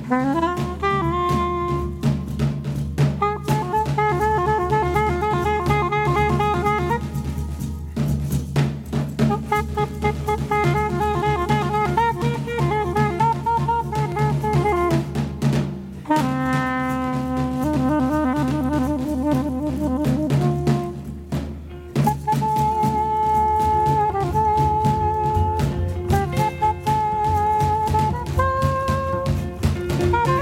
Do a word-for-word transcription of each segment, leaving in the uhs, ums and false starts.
Thank you.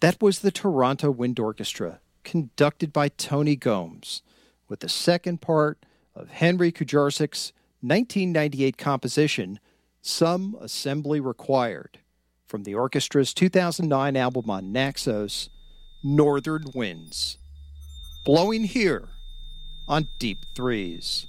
That was the Toronto Wind Orchestra, conducted by Tony Gomes, with the second part of Henry Kujarsik's nineteen ninety-eight composition, Some Assembly Required, from the orchestra's two thousand nine album on Naxos, Northern Winds, blowing here on Deep Threes.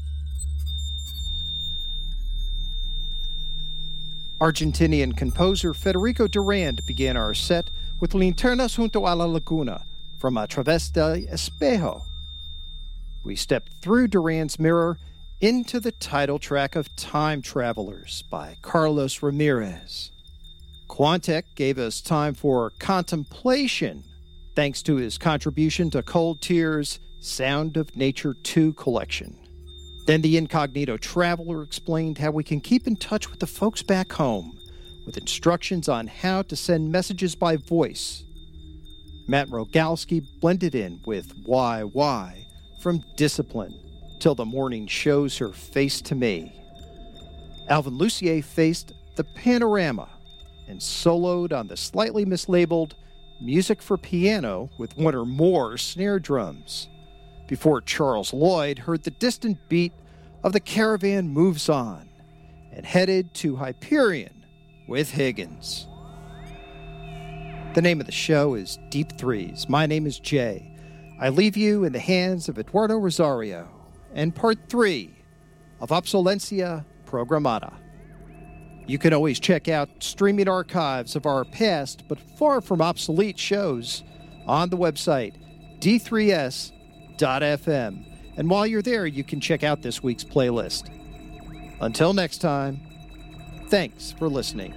Argentinian composer Federico Durand began our set with Linternas junto a la laguna from A Través del Espejo. We stepped through Durand's mirror into the title track of Time Travelers by Carlos Ramirez. Quantek gave us time for contemplation, thanks to his contribution to Cold Tears' Sound of Nature two collection. Then the Incognito Traveler explained how we can keep in touch with the folks back home, with instructions on how to send messages by voice. Matt Rogalski blended in with Why Why from Discipline, Till the Morning Shows Her Face to Me. Alvin Lucier faced The Panorama and soloed on the slightly mislabeled Music for Piano with one or more snare drums, before Charles Lloyd heard the distant beat of The Caravan Moves On and headed to Hyperion with Higgins. The name of the show is Deep Threes. My name is Jay. I leave you in the hands of Eduardo Rosario and part three of Obsolencia Programada. You can always check out streaming archives of our past but far from obsolete shows on the website d three s dot f m. And while you're there, you can check out this week's playlist. Until next time, thanks for listening.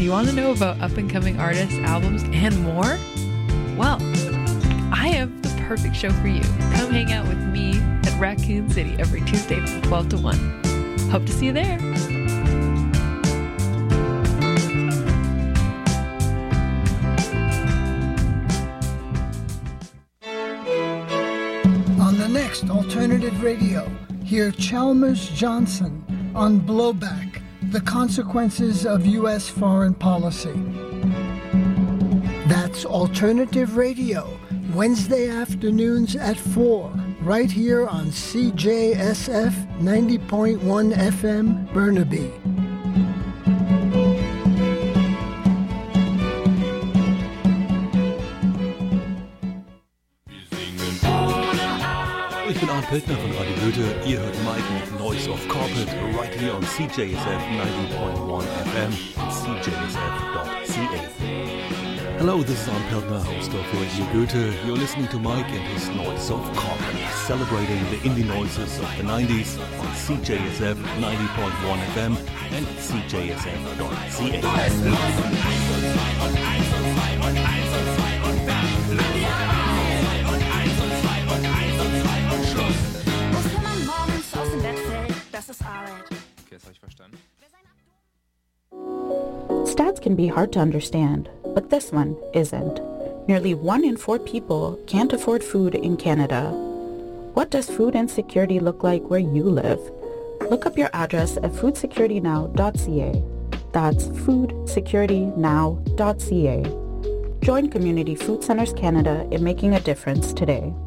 you want to know about up-and-coming artists, albums, and more? Well, I have the perfect show for you. Come hang out with me at Raccoon City every Tuesday from twelve to one. Hope to see you there. On the next Alternative Radio, hear Chalmers Johnson on Blowback, the consequences of U S foreign policy. That's Alternative Radio, Wednesday afternoons at four, right here on C J S F ninety point one F M, Burnaby. Ich bin Arndt Piltner von Radio Goethe. Ihr hört Mike mit Noise of Carpet right here on C J S F ninety point one F M and C J S F dot C A. Hello, this is Arndt Piltner, host of Radio Goethe. You're listening to Mike and his Noise of Carpet, celebrating the indie noises of the nineties on C J S F ninety point one F M and C J S F dot C A. Okay, das habe ich verstanden. Stats can be hard to understand, but this one isn't. Nearly one in four people can't afford food in Canada. What does food insecurity look like where you live? Look up your address at food security now dot c a. That's food security now dot c a. Join Community Food Centers Canada in making a difference today.